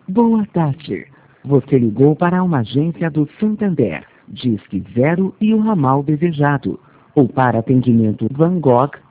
Boa tarde. Você ligou para uma agência do Santander, Disque 0 e o ramal desejado. Ou para atendimento Van Gogh,